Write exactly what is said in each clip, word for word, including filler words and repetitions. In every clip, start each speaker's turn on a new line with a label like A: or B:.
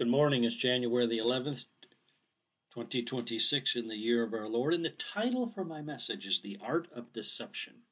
A: Good morning. It's January the eleventh, twenty twenty-six, in the year of our Lord. And the title for my message is The Art of Deception.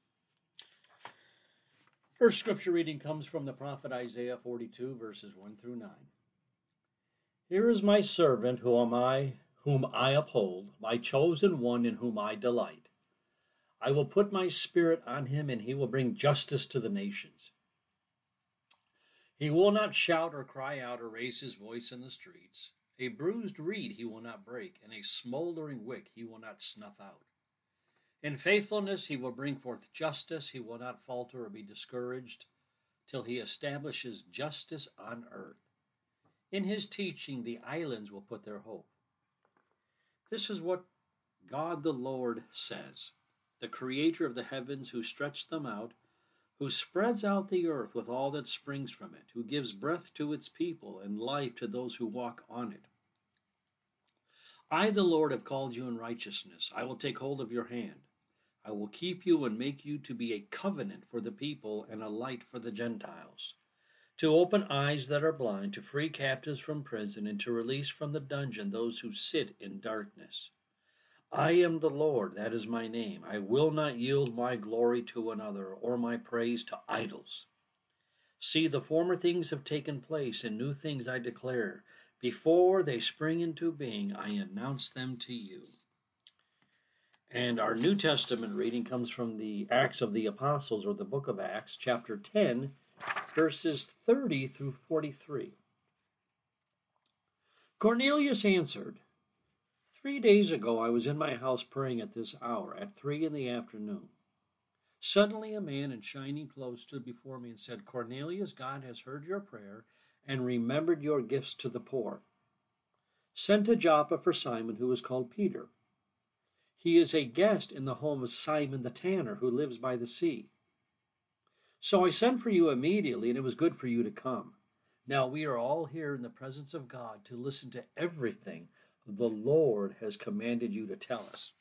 A: First scripture reading comes from the prophet Isaiah forty-two, verses one through nine. Here is my servant whom I, whom I uphold, my chosen one in whom I delight. I will put my spirit on him, and he will bring justice to the nations. He will not shout or cry out or raise his voice in the streets. A bruised reed he will not break, and a smoldering wick he will not snuff out. In faithfulness he will bring forth justice. He will not falter or be discouraged till he establishes justice on earth. In his teaching the islands will put their hope. This is what God the Lord says, the creator of the heavens, who stretched them out, who spreads out the earth with all that springs from it, who gives breath to its people and life to those who walk on it. I, the Lord, have called you in righteousness. I will take hold of your hand. I will keep you and make you to be a covenant for the people and a light for the Gentiles, to open eyes that are blind, to free captives from prison, and to release from the dungeon those who sit in darkness. I am the Lord, that is my name. I will not yield my glory to another, or my praise to idols. See, the former things have taken place, and new things I declare. Before they spring into being, I announce them to you. And our New Testament reading comes from the Acts of the Apostles, or the book of Acts, chapter ten, verses thirty through forty-three. Cornelius answered, Three days ago I was in my house praying at this hour, at three in the afternoon. Suddenly a man in shining clothes stood before me and said, Cornelius, God has heard your prayer and remembered your gifts to the poor. Send to Joppa for Simon, who is called Peter. He is a guest in the home of Simon the tanner, who lives by the sea. So I sent for you immediately, and it was good for you to come. Now we are all here in the presence of God to listen to everything the Lord has commanded you to tell us.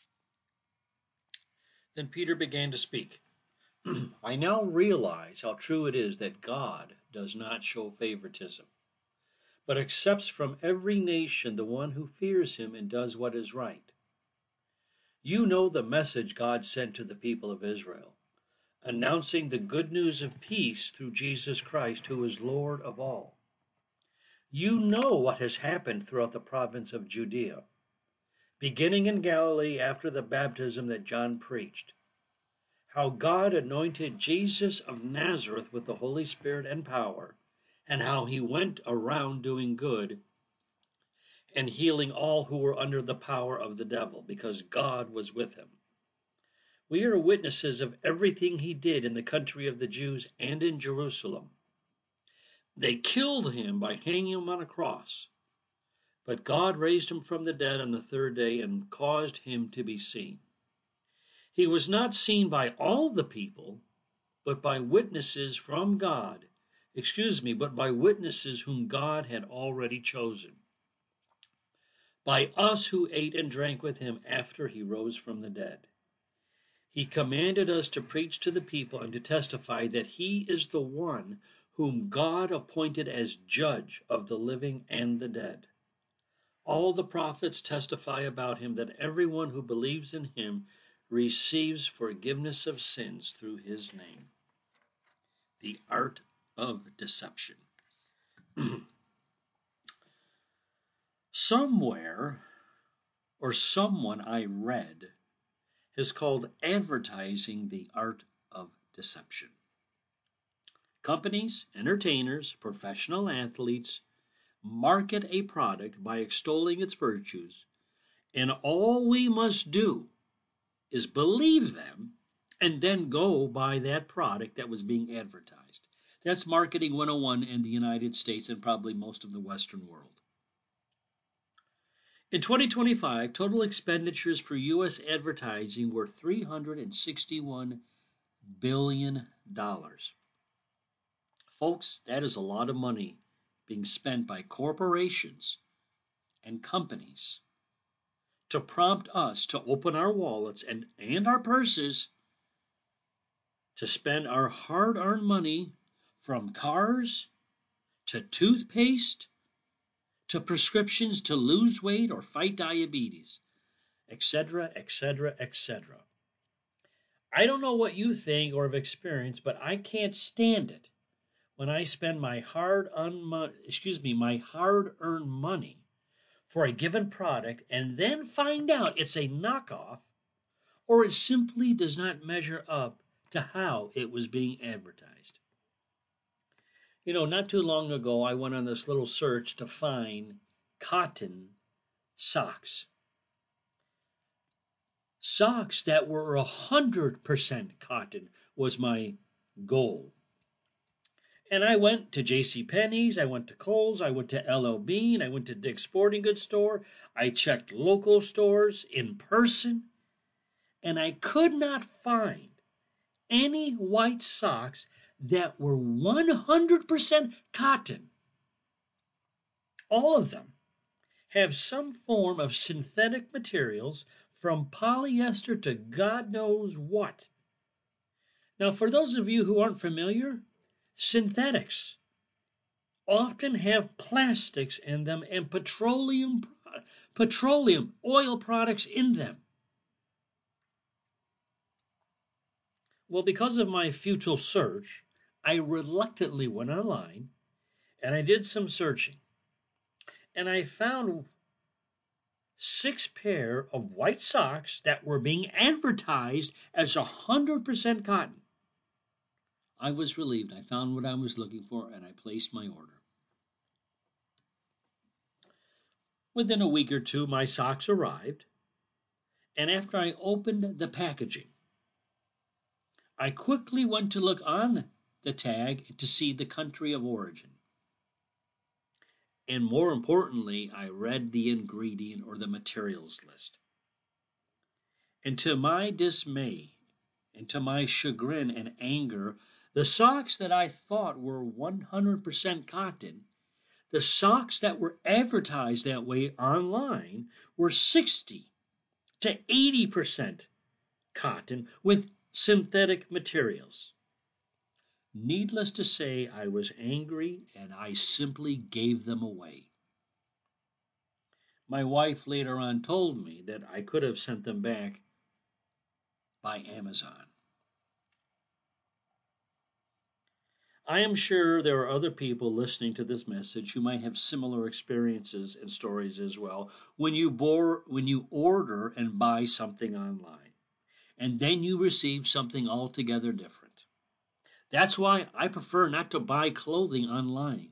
A: Then Peter began to speak. I now realize how true it is that God does not show favoritism, but accepts from every nation the one who fears him and does what is right. You know the message God sent to the people of Israel, announcing the good news of peace through Jesus Christ, who is Lord of all. You know what has happened throughout the province of Judea, beginning in Galilee after the baptism that John preached, how God anointed Jesus of Nazareth with the Holy Spirit and power, and how he went around doing good and healing all who were under the power of the devil, because God was with him. We are witnesses of everything he did in the country of the Jews and in Jerusalem. They killed him by hanging him on a cross, but God raised him from the dead on the third day and caused him to be seen. He was not seen by all the people, but by witnesses from God, excuse me, but by witnesses whom God had already chosen, by us who ate and drank with him after he rose from the dead. He commanded us to preach to the people and to testify that he is the one whom God appointed as judge of the living and the dead. All the prophets testify about him that everyone who believes in him receives forgiveness of sins through his name. The art of deception. Somewhere or someone I read has called advertising the art of deception. Companies, entertainers, professional athletes market a product by extolling its virtues, and all we must do is believe them and then go buy that product that was being advertised. That's Marketing one oh one in the United States and probably most of the Western world. In twenty twenty-five, total expenditures for U S advertising were three hundred sixty-one billion dollars. Folks, that is a lot of money being spent by corporations and companies to prompt us to open our wallets and, and our purses to spend our hard-earned money, from cars to toothpaste to prescriptions to lose weight or fight diabetes, et cetera, et cetera, et cetera. I don't know what you think or have experienced, but I can't stand it when I spend my hard un- excuse me, my hard-earned money for a given product and then find out it's a knockoff or it simply does not measure up to how it was being advertised. You know, not too long ago, I went on this little search to find cotton socks. Socks that were one hundred percent cotton was my goal. And I went to JCPenney's, I went to Kohl's, I went to L L Bean, I went to Dick's Sporting Goods store, I checked local stores in person, and I could not find any white socks that were one hundred percent cotton. All of them have some form of synthetic materials from polyester to God knows what. Now, for those of you who aren't familiar, synthetics often have plastics in them and petroleum petroleum oil products in them. Well, because of my futile search, I reluctantly went online and I did some searching. And I found six pair of white socks that were being advertised as one hundred percent cotton. I was relieved. I found what I was looking for and I placed my order. Within a week or two, my socks arrived, and after I opened the packaging, I quickly went to look on the tag to see the country of origin. And more importantly, I read the ingredient or the materials list. And to my dismay, and to my chagrin and anger, the socks that I thought were one hundred percent cotton, the socks that were advertised that way online were sixty to eighty percent cotton with synthetic materials. Needless to say, I was angry and I simply gave them away. My wife later on told me that I could have sent them back by Amazon. I am sure there are other people listening to this message who might have similar experiences and stories as well when you bore, when you order and buy something online, and then you receive something altogether different. That's why I prefer not to buy clothing online.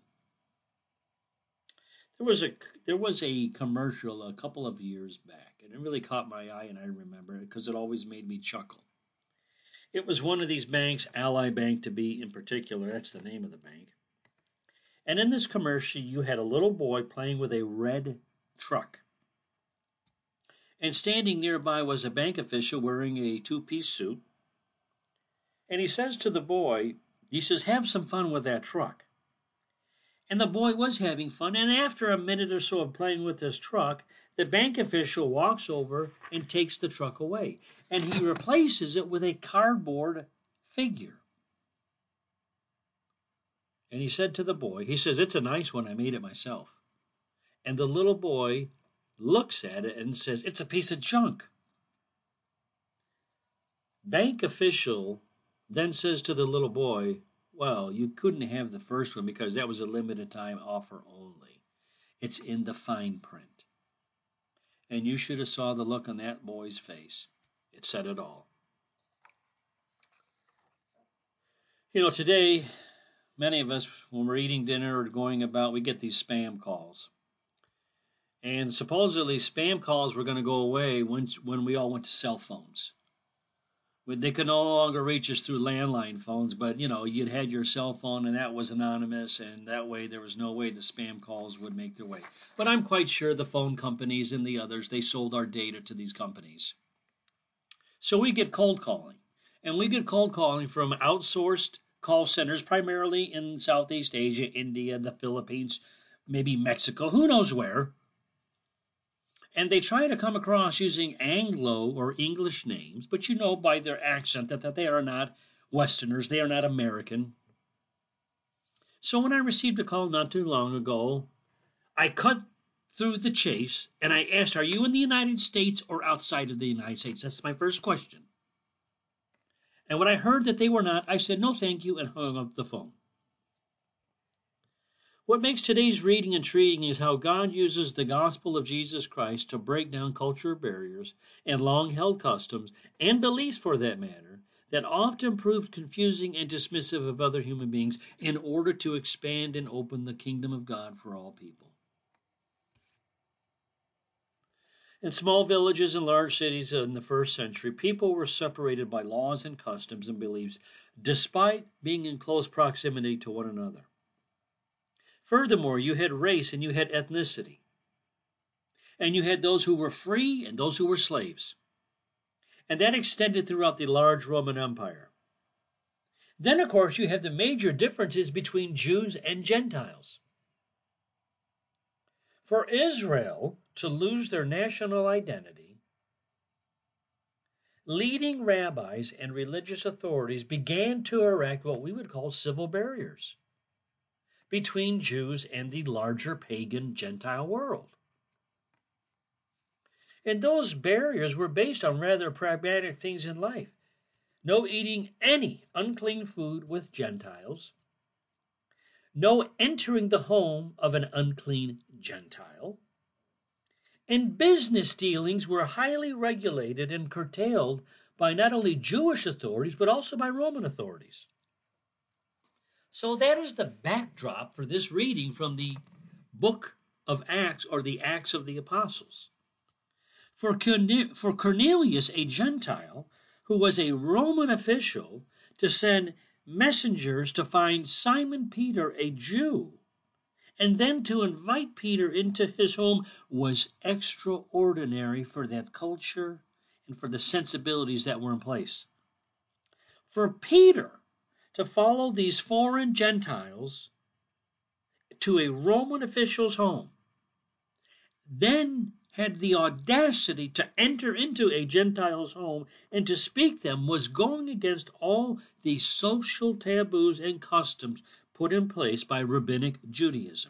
A: There was a there was a commercial a couple of years back, and it really caught my eye, and I remember it because it always made me chuckle. It was one of these banks, Ally Bank to be in particular, that's the name of the bank. And in this commercial, you had a little boy playing with a red truck. And standing nearby was a bank official wearing a two-piece suit. And he says to the boy, he says, have some fun with that truck. And the boy was having fun. And after a minute or so of playing with this truck, the bank official walks over and takes the truck away. And he replaces it with a cardboard figure. And he said to the boy, he says, it's a nice one. I made it myself. And the little boy looks at it and says, it's a piece of junk. Bank official then says to the little boy, well, you couldn't have the first one because that was a limited time offer only. It's in the fine print. And you should have saw the look on that boy's face. It said it all. You know, today, many of us, when we're eating dinner or going about, we get these spam calls. And supposedly spam calls were going to go away when, when we all went to cell phones. They could no longer reach us through landline phones, but, you know, you'd had your cell phone and that was anonymous, and that way there was no way the spam calls would make their way. But I'm quite sure the phone companies and the others, they sold our data to these companies. So we get cold calling, and we get cold calling from outsourced call centers, primarily in Southeast Asia, India, the Philippines, maybe Mexico, who knows where. And they try to come across using Anglo or English names, but you know by their accent that, that they are not Westerners, they are not American. So when I received a call not too long ago, I cut through the chase and I asked, are you in the United States or outside of the United States? That's my first question. And when I heard that they were not, I said, no, thank you, and hung up the phone. What makes today's reading intriguing is how God uses the gospel of Jesus Christ to break down cultural barriers and long-held customs and beliefs, for that matter, that often proved confusing and dismissive of other human beings in order to expand and open the kingdom of God for all people. In small villages and large cities in the first century, people were separated by laws and customs and beliefs despite being in close proximity to one another. Furthermore, you had race and you had ethnicity. And you had those who were free and those who were slaves. And that extended throughout the large Roman Empire. Then, of course, you have the major differences between Jews and Gentiles. For Israel to lose their national identity, leading rabbis and religious authorities began to erect what we would call civil barriers between Jews and the larger pagan Gentile world. And those barriers were based on rather pragmatic things in life. No eating any unclean food with Gentiles. No entering the home of an unclean Gentile. And business dealings were highly regulated and curtailed by not only Jewish authorities, but also by Roman authorities. So that is the backdrop for this reading from the book of Acts, or the Acts of the Apostles. For Cornelius, a Gentile, who was a Roman official, to send messengers to find Simon Peter, a Jew, and then to invite Peter into his home was extraordinary for that culture and for the sensibilities that were in place. For Peter to follow these foreign Gentiles to a Roman official's home, then had the audacity to enter into a Gentile's home and to speak them, was going against all the social taboos and customs put in place by rabbinic Judaism.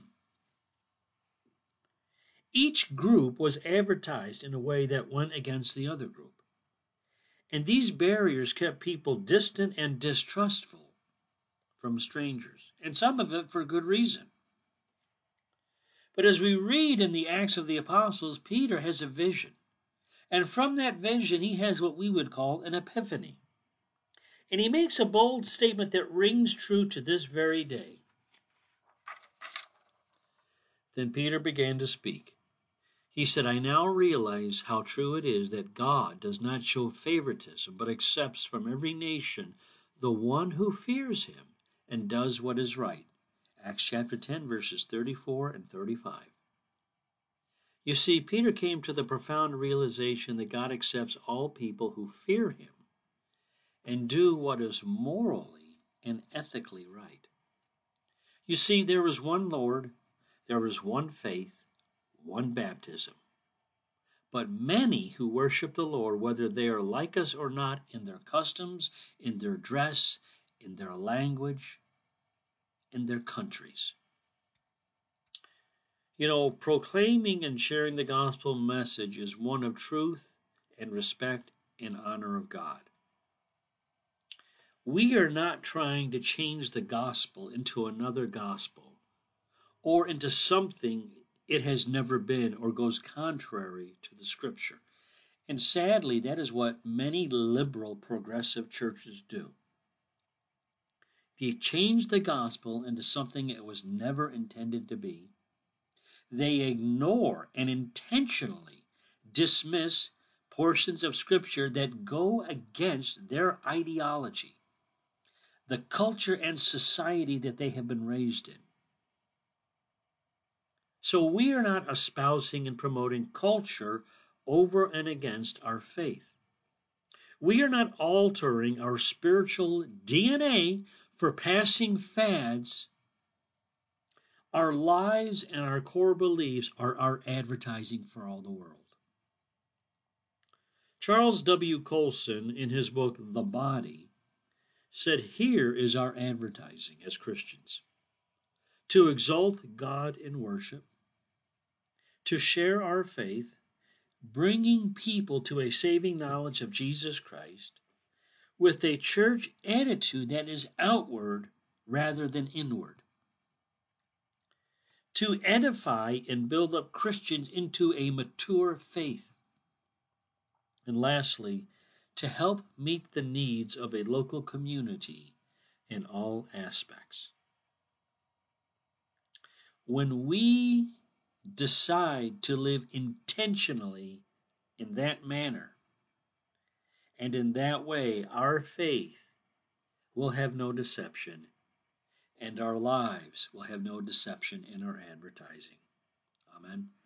A: Each group was advertised in a way that went against the other group. And these barriers kept people distant and distrustful from strangers, and some of it for good reason. But as we read in the Acts of the Apostles, Peter has a vision. And from that vision, he has what we would call an epiphany. And he makes a bold statement that rings true to this very day. Then Peter began to speak. He said, I now realize how true it is that God does not show favoritism, but accepts from every nation the one who fears him and does what is right. Acts chapter ten, verses thirty-four and thirty-five. You see, Peter came to the profound realization that God accepts all people who fear him and do what is morally and ethically right. You see, there is one Lord, there is one faith, one baptism. But many who worship the Lord, whether they are like us or not, in their customs, in their dress, in their language, in their countries. You know, proclaiming and sharing the gospel message is one of truth and respect and honor of God. We are not trying to change the gospel into another gospel or into something it has never been or goes contrary to the scripture. And sadly, that is what many liberal progressive churches do. They change the gospel into something it was never intended to be. They ignore and intentionally dismiss portions of scripture that go against their ideology, the culture and society that they have been raised in. So we are not espousing and promoting culture over and against our faith. We are not altering our spiritual D N A for passing fads. Our lives and our core beliefs are our advertising for all the world. Charles W. Colson, in his book The Body, said, here is our advertising as Christians: to exalt God in worship, to share our faith, bringing people to a saving knowledge of Jesus Christ, with a church attitude that is outward rather than inward, to edify and build up Christians into a mature faith, and lastly, to help meet the needs of a local community in all aspects. When we decide to live intentionally in that manner, and in that way, our faith will have no deception, and our lives will have no deception in our advertising. Amen.